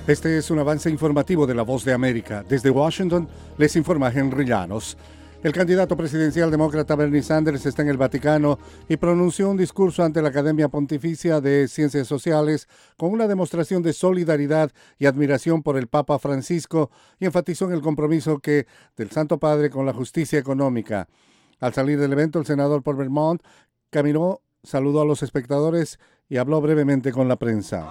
Este es un avance informativo de La Voz de América. Desde Washington les informa Henry Llanos. El candidato presidencial demócrata Bernie Sanders está en el Vaticano y pronunció un discurso ante la Academia Pontificia de Ciencias Sociales con una demostración de solidaridad y admiración por el Papa Francisco y enfatizó en el compromiso del Santo Padre con la justicia económica. Al salir del evento, el senador por Vermont caminó, saludó a los espectadores y habló brevemente con la prensa.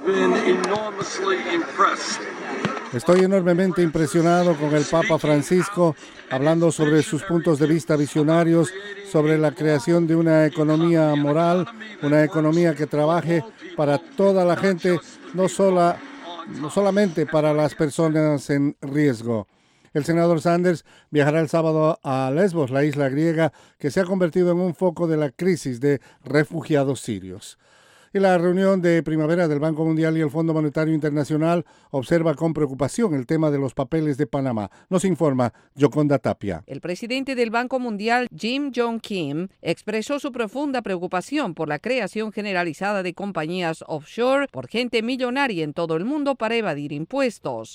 Estoy enormemente impresionado con el Papa Francisco, hablando sobre sus puntos de vista visionarios, sobre la creación de una economía moral, una economía que trabaje para toda la gente, no solamente para las personas en riesgo. El senador Sanders viajará el sábado a Lesbos, la isla griega, que se ha convertido en un foco de la crisis de refugiados sirios. Y la reunión de primavera del Banco Mundial y el Fondo Monetario Internacional observa con preocupación el tema de los papeles de Panamá. Nos informa Yoconda Tapia. El presidente del Banco Mundial, Jim Yong Kim, expresó su profunda preocupación por la creación generalizada de compañías offshore por gente millonaria en todo el mundo para evadir impuestos.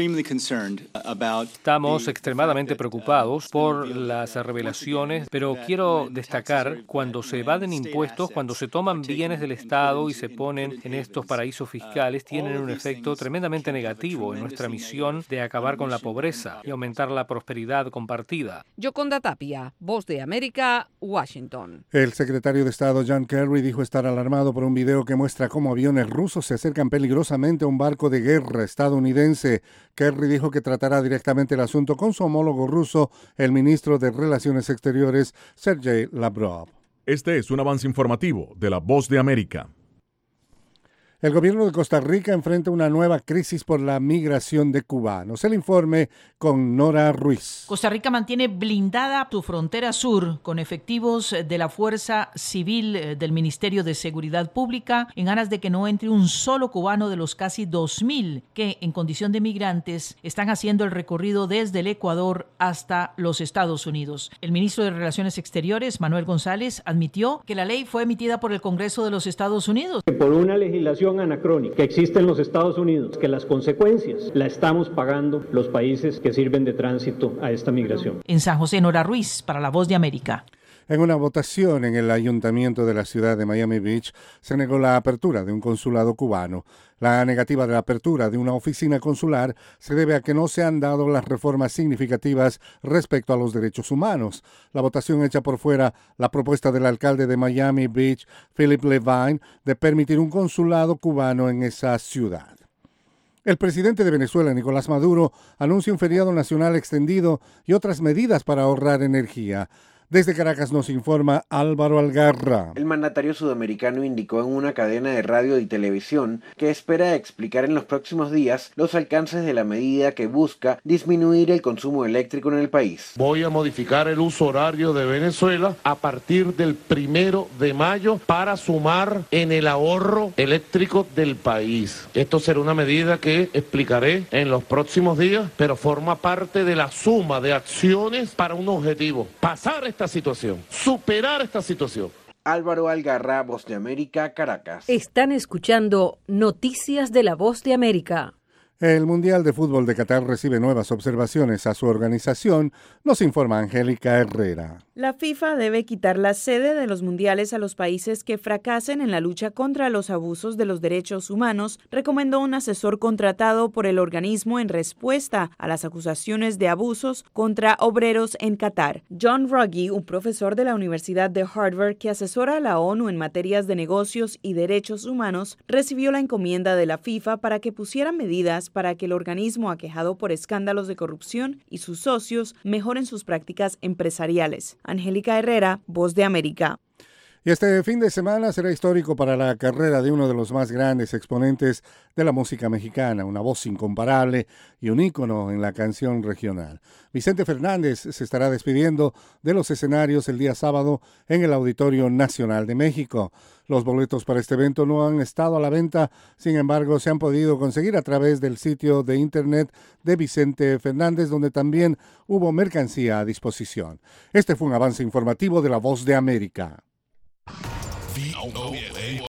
Estamos extremadamente preocupados por las revelaciones, pero quiero destacar cuando se evaden impuestos, cuando se toman bienes del Estado y se ponen en estos paraísos fiscales, tienen un efecto tremendamente negativo en nuestra misión de acabar con la pobreza y aumentar la prosperidad compartida. Yoconda Tapia, Voz de América, Washington. El secretario de Estado John Kerry dijo estar alarmado por un video que muestra cómo aviones rusos se acercan peligrosamente a un barco de guerra estadounidense. Kerry dijo que tratará directamente el asunto con su homólogo ruso, el ministro de Relaciones Exteriores, Sergei Lavrov. Este es un avance informativo de La Voz de América. El gobierno de Costa Rica enfrenta una nueva crisis por la migración de cubanos. El informe con Nora Ruiz. Costa Rica mantiene blindada su frontera sur con efectivos de la Fuerza Civil del Ministerio de Seguridad Pública en aras de que no entre un solo cubano de los casi 2,000 que en condición de migrantes están haciendo el recorrido desde el Ecuador hasta los Estados Unidos. El ministro de Relaciones Exteriores, Manuel González, admitió que la ley fue emitida por el Congreso de los Estados Unidos. Por una legislación anacrónica que existe en los Estados Unidos, que las consecuencias la estamos pagando los países que sirven de tránsito a esta migración. En San José, Nora Ruiz, para La Voz de América. En una votación en el ayuntamiento de la ciudad de Miami Beach, se negó la apertura de un consulado cubano. La negativa de la apertura de una oficina consular se debe a que no se han dado las reformas significativas respecto a los derechos humanos. La votación echa por fuera la propuesta del alcalde de Miami Beach, Philip Levine, de permitir un consulado cubano en esa ciudad. El presidente de Venezuela, Nicolás Maduro, anuncia un feriado nacional extendido y otras medidas para ahorrar energía. Desde Caracas nos informa Álvaro Algarra. El mandatario sudamericano indicó en una cadena de radio y televisión que espera explicar en los próximos días los alcances de la medida que busca disminuir el consumo eléctrico en el país. Voy a modificar el uso horario de Venezuela a partir del 1 de mayo para sumar en el ahorro eléctrico del país. Esto será una medida que explicaré en los próximos días, pero forma parte de la suma de acciones para un objetivo: pasar esta situación, superar esta situación. Álvaro Algarra, Voz de América, Caracas. Están escuchando Noticias de la Voz de América. El Mundial de Fútbol de Qatar recibe nuevas observaciones a su organización, nos informa Angélica Herrera. La FIFA debe quitar la sede de los mundiales a los países que fracasen en la lucha contra los abusos de los derechos humanos, recomendó un asesor contratado por el organismo en respuesta a las acusaciones de abusos contra obreros en Qatar. John Ruggie, un profesor de la Universidad de Harvard que asesora a la ONU en materias de negocios y derechos humanos, recibió la encomienda de la FIFA para que pusieran medidas para que el organismo aquejado por escándalos de corrupción y sus socios mejoren sus prácticas empresariales. Angélica Herrera, Voz de América. Y este fin de semana será histórico para la carrera de uno de los más grandes exponentes de la música mexicana, una voz incomparable y un ícono en la canción regional. Vicente Fernández se estará despidiendo de los escenarios el día sábado en el Auditorio Nacional de México. Los boletos para este evento no han estado a la venta, sin embargo se han podido conseguir a través del sitio de internet de Vicente Fernández, donde también hubo mercancía a disposición. Este fue un avance informativo de La Voz de América.